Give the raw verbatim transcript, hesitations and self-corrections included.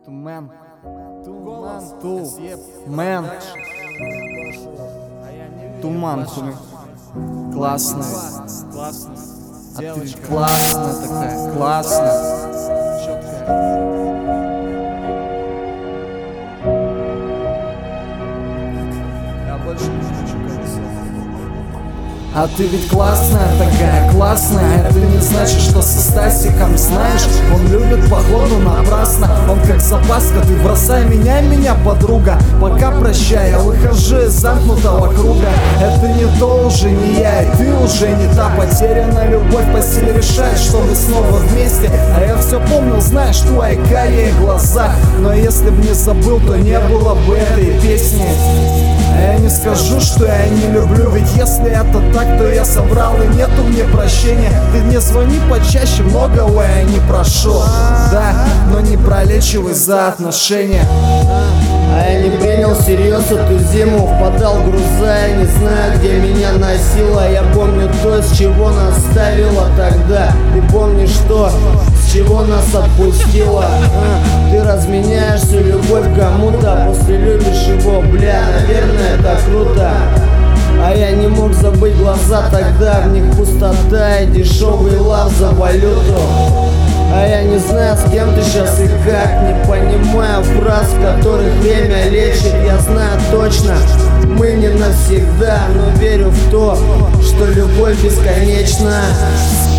Тумен, туман, ту, мен, туман, хули. Классная, Классно. а ты ведь классная такая, классная. Четкая. Я больше не хочу колесо. А ты ведь классная такая, классная. Это не значит, что со Стасиком, знаешь, он любит походу напрасно. Он как запаска, ты бросай меня, меня, подруга. Пока прощай, я выхожу из замкнутого круга. Это не то, уже не я, и ты уже не та. Потеряна любовь, постель решает, что мы снова вместе. А я все помнил, знаешь, твои карие глаза. Но если б не забыл, то не было бы этой песни. А я не скажу, что я не люблю, ведь если это так, то я собрал и нету мне прощения. Ты мне звони почаще, многого я не прошу. Да, но не пролечивай за отношения. А я не принял всерьез эту зиму, впадал в груза, я не знаю, где меня носило. Я помню то, с чего нас ставило тогда. Ты помнишь что, с чего нас отпустило? А, ты разменяешь всю любовь кому-то, после любишь его, бля, наверное, это круто. А я не мог забыть глаза тогда, в них пустота и дешевый лав за валюту. А я не знаю, с кем ты сейчас и как, не понимаю фраз, в которых время лечит. Я знаю точно, мы не навсегда, но верю в то, что любовь бесконечна.